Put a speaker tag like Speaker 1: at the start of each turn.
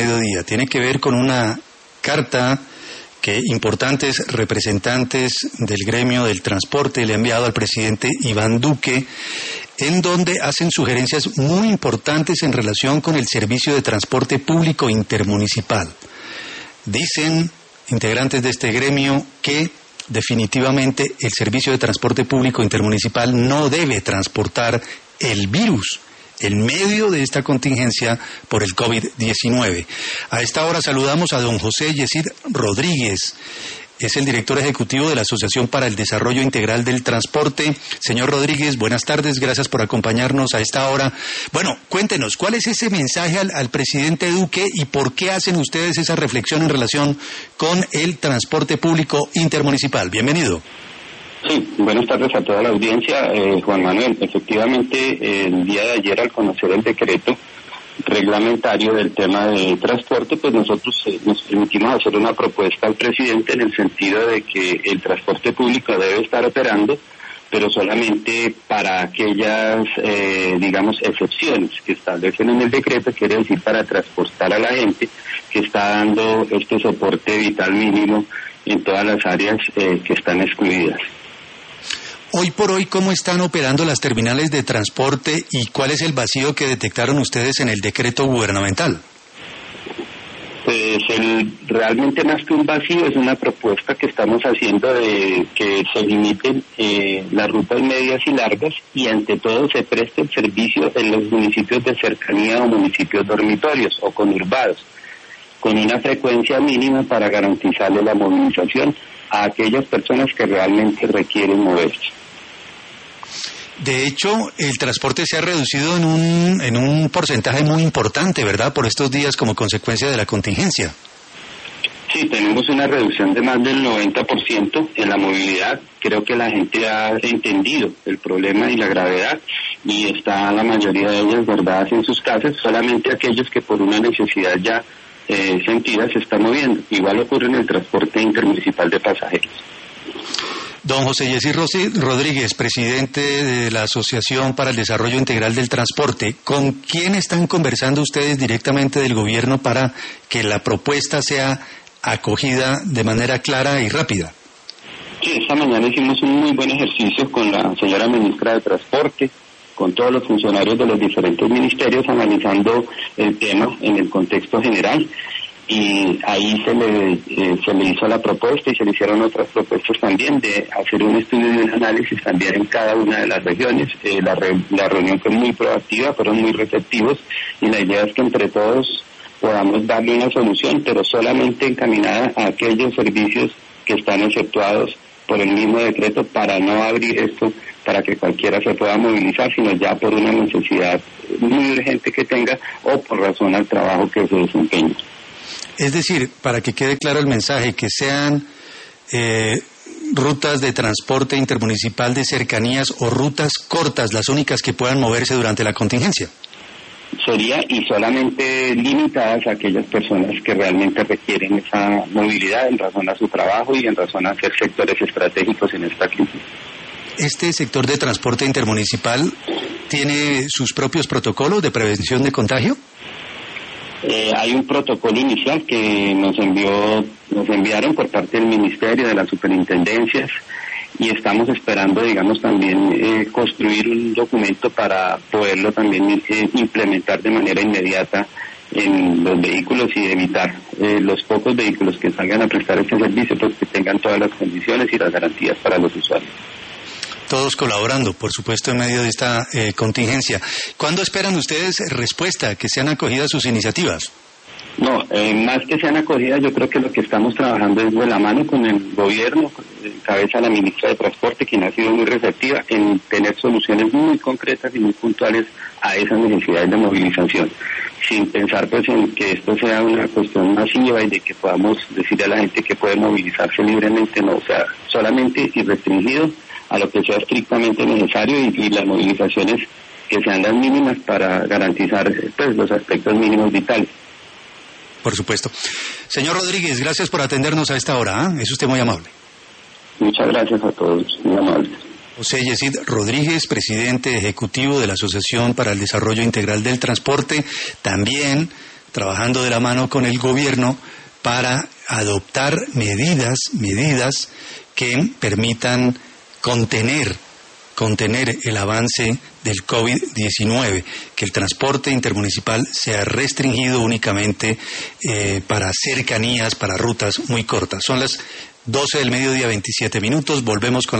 Speaker 1: mediodía. Tiene que ver con una carta que importantes representantes del gremio del transporte le han enviado al presidente Iván Duque, en donde hacen sugerencias muy importantes en relación con el servicio de transporte público intermunicipal. Dicen integrantes de este gremio que definitivamente el servicio de transporte público intermunicipal no debe transportar el virus en medio de esta contingencia por el COVID-19. A esta hora saludamos a don José Yesid Rodríguez. Es el director ejecutivo de la Asociación para el Desarrollo Integral del Transporte. Señor Rodríguez, buenas tardes, gracias por acompañarnos a esta hora. Bueno, cuéntenos, ¿cuál es ese mensaje al presidente Duque y por qué hacen ustedes esa reflexión en relación con el transporte público intermunicipal? Bienvenido.
Speaker 2: Sí, buenas tardes a toda la audiencia. Juan Manuel, efectivamente, el día de ayer, al conocer el decreto reglamentario del tema de transporte, pues nosotros nos permitimos hacer una propuesta al presidente en el sentido de que el transporte público debe estar operando, pero solamente para aquellas, excepciones que establecen en el decreto, quiere decir para transportar a la gente que está dando este soporte vital mínimo en todas las áreas que están excluidas.
Speaker 1: Hoy por hoy, ¿cómo están operando las terminales de transporte y cuál es el vacío que detectaron ustedes en el decreto gubernamental?
Speaker 2: Pues realmente más que un vacío es una propuesta que estamos haciendo de que se limiten las rutas medias y largas y ante todo se preste el servicio en los municipios de cercanía o municipios dormitorios o conurbados, con una frecuencia mínima para garantizarle la movilización a aquellas personas que realmente requieren moverse.
Speaker 1: De hecho, el transporte se ha reducido en un porcentaje muy importante, ¿verdad?, por estos días como consecuencia de la contingencia.
Speaker 2: Sí, tenemos una reducción de más del 90% en la movilidad. Creo que la gente ha entendido el problema y la gravedad y está la mayoría de ellas guardadas en sus casas, solamente aquellos que por una necesidad ya sentida se están moviendo. Igual ocurre en el transporte intermunicipal de pasajeros.
Speaker 1: Don José Yesid Rodríguez, presidente de la Asociación para el Desarrollo Integral del Transporte, ¿con quién están conversando ustedes directamente del gobierno para que la propuesta sea acogida de manera clara y rápida?
Speaker 2: Sí, esta mañana hicimos un muy buen ejercicio con la señora ministra de Transporte, con todos los funcionarios de los diferentes ministerios, analizando el tema en el contexto general. Y ahí se le hizo la propuesta y se le hicieron otras propuestas también de hacer un estudio y un análisis también en cada una de las regiones. La reunión fue muy proactiva, fueron muy receptivos y la idea es que entre todos podamos darle una solución, pero solamente encaminada a aquellos servicios que están exceptuados por el mismo decreto para no abrir esto para que cualquiera se pueda movilizar, sino ya por una necesidad muy urgente que tenga o por razón al trabajo que se desempeña.
Speaker 1: Es decir, para que quede claro el mensaje, que sean rutas de transporte intermunicipal de cercanías o rutas cortas las únicas que puedan moverse durante la contingencia.
Speaker 2: Sería y solamente limitadas a aquellas personas que realmente requieren esa movilidad en razón a su trabajo y en razón a ser sectores estratégicos en esta crisis.
Speaker 1: ¿Este sector de transporte intermunicipal tiene sus propios protocolos de prevención de contagio?
Speaker 2: Hay un protocolo inicial que nos enviaron por parte del Ministerio, de las superintendencias, y estamos esperando, también construir un documento para poderlo también implementar de manera inmediata en los vehículos y evitar los pocos vehículos que salgan a prestar este servicio, pues que tengan todas las condiciones y las garantías para los usuarios.
Speaker 1: Todos colaborando, por supuesto, en medio de esta contingencia. ¿Cuándo esperan ustedes respuesta, que sean acogidas sus iniciativas?
Speaker 2: No, más que sean acogidas, yo creo que lo que estamos trabajando es de la mano con el gobierno, en cabeza la ministra de Transporte, quien ha sido muy receptiva en tener soluciones muy concretas y muy puntuales a esas necesidades de movilización, sin pensar pues en que esto sea una cuestión masiva y de que podamos decirle a la gente que puede movilizarse libremente, no, o sea, solamente y restringido a lo que sea estrictamente necesario y las movilizaciones que sean las mínimas para garantizar pues los aspectos mínimos vitales.
Speaker 1: Por supuesto. Señor Rodríguez, gracias por atendernos a esta hora, ¿eh? Es usted muy amable.
Speaker 2: Muchas gracias a todos, muy amables.
Speaker 1: José Yesid Rodríguez, presidente ejecutivo de la Asociación para el Desarrollo Integral del Transporte, también trabajando de la mano con el gobierno para adoptar medidas que permitan contener el avance del COVID-19, que el transporte intermunicipal sea restringido únicamente para cercanías, para rutas muy cortas. Son las 12 del mediodía, 27 minutos. Volvemos con